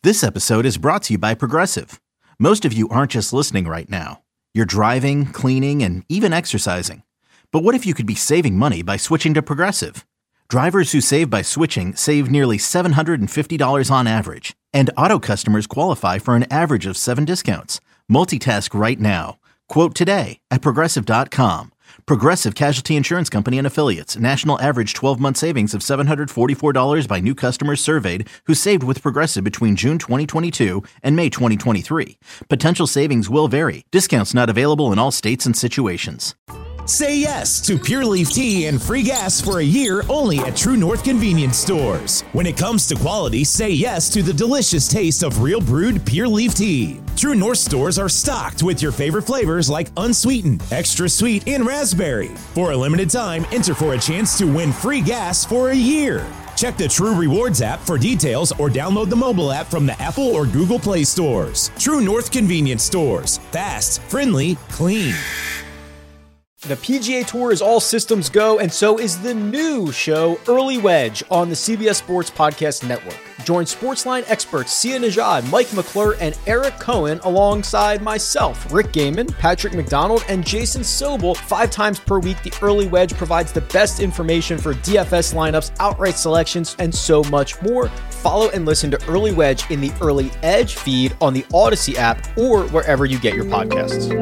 This episode is brought to you by Progressive. Most of you aren't just listening right now. You're driving, cleaning, and even exercising. But what if you could be saving money by switching to Progressive? Drivers who save by switching save nearly $750 on average. And auto customers qualify for an average of 7 discounts. Multitask right now. Quote today at Progressive.com. Progressive Casualty Insurance Company and Affiliates. National average 12-month savings of $744 by new customers surveyed who saved with Progressive between June 2022 and May 2023. Potential savings will vary. Discounts not available in all states and situations. Say yes to Pure Leaf Tea and free gas for a year only at True North Convenience Stores. When it comes to quality, say yes to the delicious taste of real brewed Pure Leaf Tea. True North stores are stocked with your favorite flavors like unsweetened, extra sweet, and raspberry. For a limited time, enter for a chance to win free gas for a year. Check the True Rewards app for details or download the mobile app from the Apple or Google Play stores. True North Convenience Stores. Fast, friendly, clean. The PGA Tour is all systems go, and so is the new show, Early Wedge, on the CBS Sports Podcast Network. Join Sportsline experts Sia Nejad, Mike McClure, and Eric Cohen alongside myself, Rick Gaiman, Patrick McDonald, and Jason Sobel 5 times per week. The Early Wedge provides the best information for DFS lineups, outright selections, and so much more. Follow and listen to Early Wedge in the Early Edge feed on the Odyssey app or wherever you get your podcasts.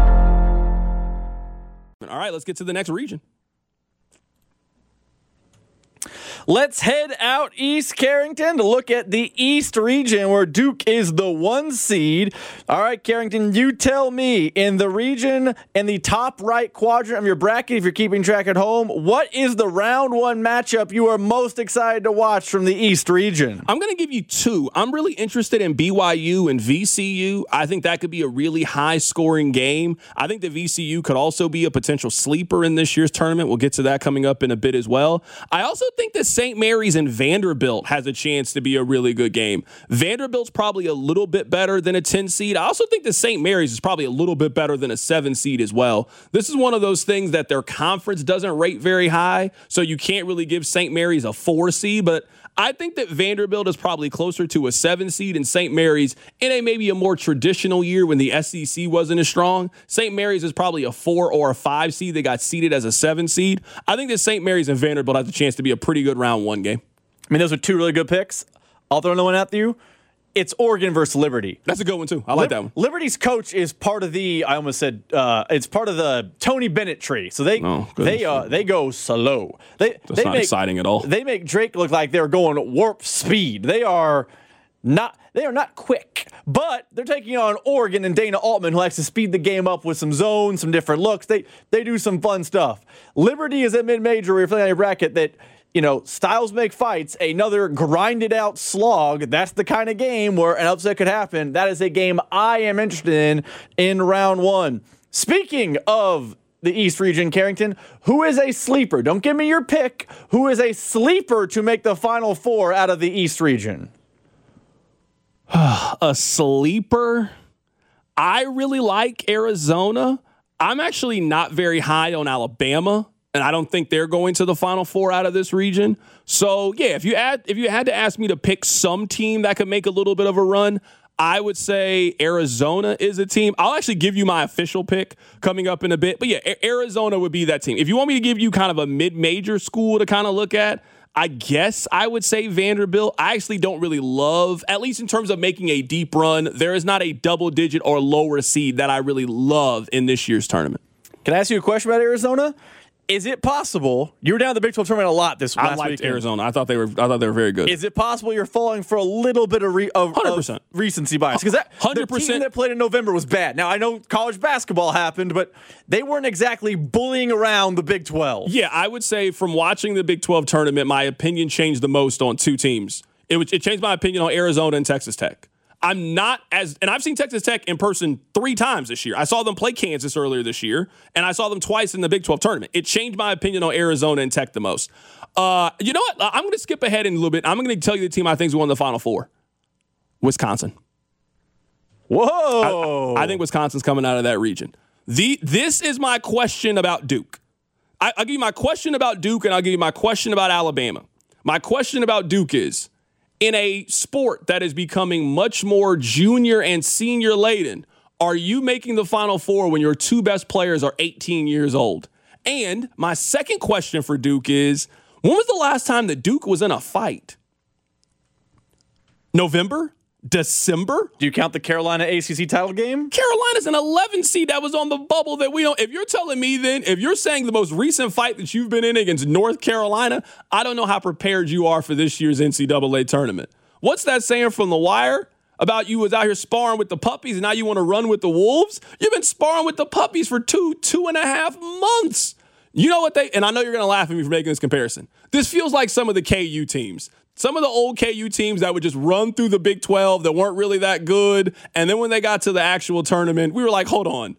All right, let's get to the next region. Let's head out east, Carrington, to look at the East region where Duke is the 1 seed. All right, Carrington, you tell me, in the region, in the top right quadrant of your bracket, if you're keeping track at home, what is the round 1 matchup you are most excited to watch from the East region? I'm going to give you 2. I'm really interested in BYU and VCU. I think that could be a really high-scoring game. I think the VCU could also be a potential sleeper in this year's tournament. We'll get to that coming up in a bit as well. I also think that St. Mary's and Vanderbilt has a chance to be a really good game. Vanderbilt's probably a little bit better than a 10 seed. I also think that St. Mary's is probably a little bit better than a 7 seed as well. This is one of those things that their conference doesn't rate very high, so you can't really give St. Mary's a 4 seed, but I think that Vanderbilt is probably closer to a 7 seed, and St. Mary's in maybe a more traditional year when the SEC wasn't as strong. St. Mary's is probably a 4 or a 5 seed. They got seeded as a 7 seed. I think that St. Mary's and Vanderbilt has a chance to be a pretty good round 1 game. I mean, those are 2 really good picks. I'll throw another one at you. It's Oregon versus Liberty. That's a good one, too. I like that one. Liberty's coach is part of it's part of the Tony Bennett tree. So they go slow. That's not exciting at all. They make Drake look like they're going warp speed. They are not quick, but they're taking on Oregon and Dana Altman, who likes to speed the game up with some zones, some different looks. They do some fun stuff. Liberty is a mid-major where you're playing a bracket that, styles make fights, another grinded out slog. That's the kind of game where an upset could happen. That is a game I am interested in round 1. Speaking of the East region, Carrington, who is a sleeper? Don't give me your pick. Who is a sleeper to make the Final Four out of the East region? A sleeper? I really like Arizona. I'm actually not very high on Alabama, and I don't think they're going to the Final Four out of this region. So, yeah, if you had to ask me to pick some team that could make a little bit of a run, I would say Arizona is a team. I'll actually give you my official pick coming up in a bit. But, yeah, Arizona would be that team. If you want me to give you kind of a mid-major school to kind of look at, I guess I would say Vanderbilt. I actually don't really love, at least in terms of making a deep run, there is not a double-digit or lower seed that I really love in this year's tournament. Can I ask you a question about Arizona? Is it possible you were down at the Big 12 tournament a lot this last week? I liked Arizona. I thought they were very good. Is it possible you're falling for a little bit of 100% recency bias? Because that 100%. The team that played in November was bad. Now I know college basketball happened, but they weren't exactly bullying around the Big 12. Yeah, I would say from watching the Big 12 tournament, my opinion changed the most on 2 teams. It changed my opinion on Arizona and Texas Tech. And I've seen Texas Tech in person 3 times this year. I saw them play Kansas earlier this year, and I saw them twice in the Big 12 tournament. It changed my opinion on Arizona and Tech the most. You know what? I'm going to skip ahead in a little bit. I'm going to tell you the team I think is won the Final Four. Wisconsin. Whoa. I think Wisconsin's coming out of that region. This is my question about Duke. I'll give you my question about Duke, and I'll give you my question about Alabama. My question about Duke is, in a sport that is becoming much more junior and senior laden, are you making the Final Four when your two best players are 18 years old? And my second question for Duke is, when was the last time that Duke was in a fight? November? December? Do you count the Carolina ACC title game? Carolina's an 11 seed that was on the bubble that we don't. If you're telling me then, if you're saying the most recent fight that you've been in against North Carolina, I don't know how prepared you are for this year's NCAA tournament. What's that saying from The Wire about you was out here sparring with the puppies and now you want to run with the wolves? You've been sparring with the puppies for 2.5 months. You know what and I know you're going to laugh at me for making this comparison. This feels like some of the KU teams. Some of the old KU teams that would just run through the Big 12 that weren't really that good. And then when they got to the actual tournament, we were like, hold on.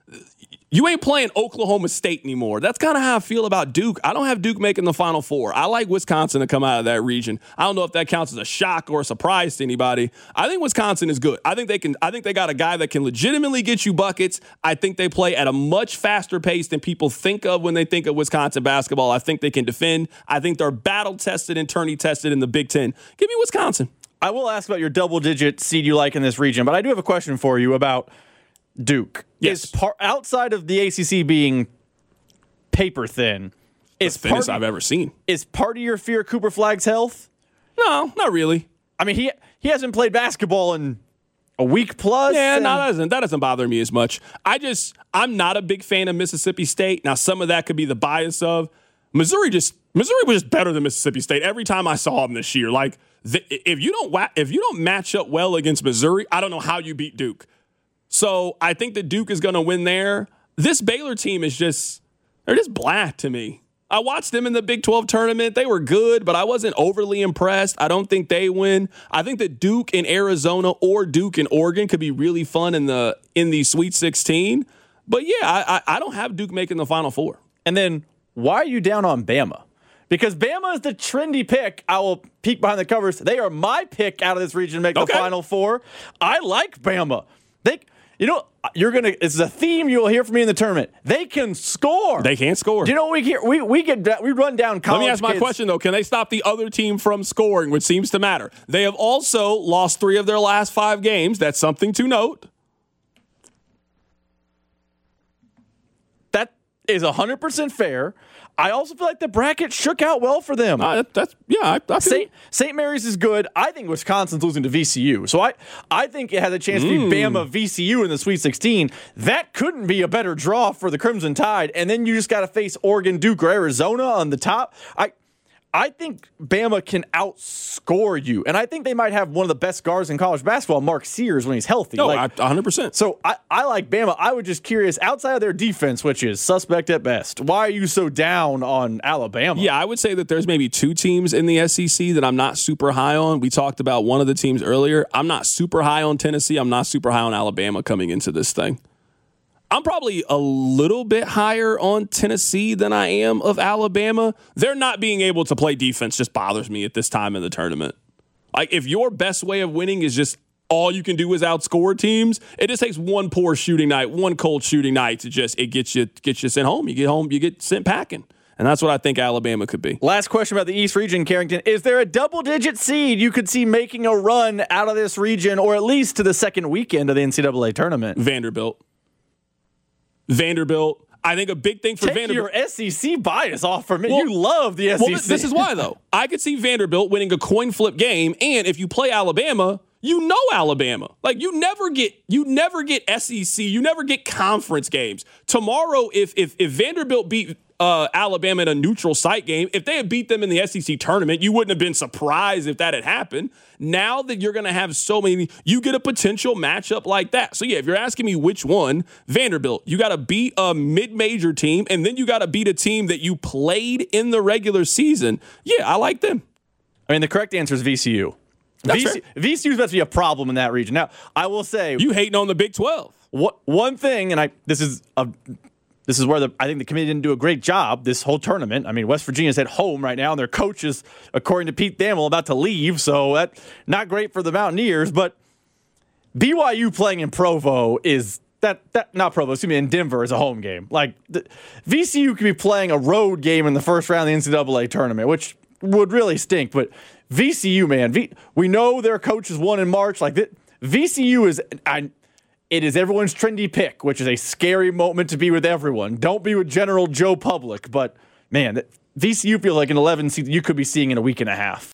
You ain't playing Oklahoma State anymore. That's kind of how I feel about Duke. I don't have Duke making the Final Four. I like Wisconsin to come out of that region. I don't know if that counts as a shock or a surprise to anybody. I think Wisconsin is good. I think they got a guy that can legitimately get you buckets. I think they play at a much faster pace than people think of when they think of Wisconsin basketball. I think they can defend. I think they're battle-tested and tourney-tested in the Big Ten. Give me Wisconsin. I will ask about your double-digit seed you like in this region, but I do have a question for you about Duke. Yes. Outside of the ACC being paper thin, It's the thinnest I've ever seen. Is part of your fear Cooper Flagg's health? No, not really. I mean, he hasn't played basketball in a week plus. Yeah, no, that doesn't bother me as much. I'm not a big fan of Mississippi State. Now, some of that could be the bias of Missouri was just better than Mississippi State every time I saw them this year. Like, if you don't match up well against Missouri, I don't know how you beat Duke. So I think that Duke is going to win there. This Baylor team they're just black to me. I watched them in the Big 12 tournament. They were good, but I wasn't overly impressed. I don't think they win. I think that Duke in Arizona or Duke in Oregon could be really fun in the Sweet 16. But yeah, I don't have Duke making the Final Four. And then why are you down on Bama? Because Bama is the trendy pick. I will peek behind the covers. They are my pick out of this region to make the Final Four. I like Bama. This is a theme you'll hear from me in the tournament. They can score. They can score. Do you know what we hear? We run down college. Let me ask my question, though. Can they stop the other team from scoring, which seems to matter? They have also lost 3 of their last 5 games. That's something to note. That is 100% fair. I also feel like the bracket shook out well for them. St. Mary's is good. I think Wisconsin's losing to VCU. So I think it has a chance to be Bama VCU in the Sweet 16. That couldn't be a better draw for the Crimson Tide. And then you just got to face Oregon, Duke, or Arizona on the top. I think Bama can outscore you. And I think they might have one of the best guards in college basketball, Mark Sears, when he's healthy. No, 100%. So I like Bama. I was just curious, outside of their defense, which is suspect at best, why are you so down on Alabama? Yeah, I would say that there's maybe 2 teams in the SEC that I'm not super high on. We talked about one of the teams earlier. I'm not super high on Tennessee. I'm not super high on Alabama coming into this thing. I'm probably a little bit higher on Tennessee than I am of Alabama. They're not being able to play defense just bothers me at this time in the tournament. Like, if your best way of winning is just all you can do is outscore teams, it just takes one poor shooting night, one cold shooting night to get you sent home. You get home, you get sent packing. And that's what I think Alabama could be. Last question about the East region, Carrington. Is there a double-digit seed you could see making a run out of this region, or at least to the second weekend of the NCAA tournament? Vanderbilt. I think a big thing for Vanderbilt. Take your SEC bias off for me. You love the SEC. Well, this is why, though. I could see Vanderbilt winning a coin flip game, and if you play Alabama, you know Alabama. Like, you never get SEC, you never get conference games. Tomorrow, if Vanderbilt beat Alabama in a neutral site game, if they had beat them in the SEC tournament, you wouldn't have been surprised if that had happened. Now that you're going to have so many, you get a potential matchup like that. So yeah, if you're asking me which one, Vanderbilt, you got to beat a mid-major team, and then you got to beat a team that you played in the regular season. Yeah, I like them. I mean, the correct answer is VCU. VCU is about to be a problem in that region. Now, I will say, you hating on the Big 12. One thing, and this is where I think the committee didn't do a great job this whole tournament. I mean, West Virginia's at home right now, and their coach is, according to Pete Thamel, about to leave, so that's not great for the Mountaineers. But BYU playing in Provo is in Denver is a home game. Like, VCU could be playing a road game in the first round of the NCAA tournament, which would really stink. But VCU, man. We know their coaches won in March. VCU is, it is everyone's trendy pick, which is a scary moment to be with everyone. Don't be with General Joe Public, but man, VCU feels like an 11 seed you could be seeing in a week and a half.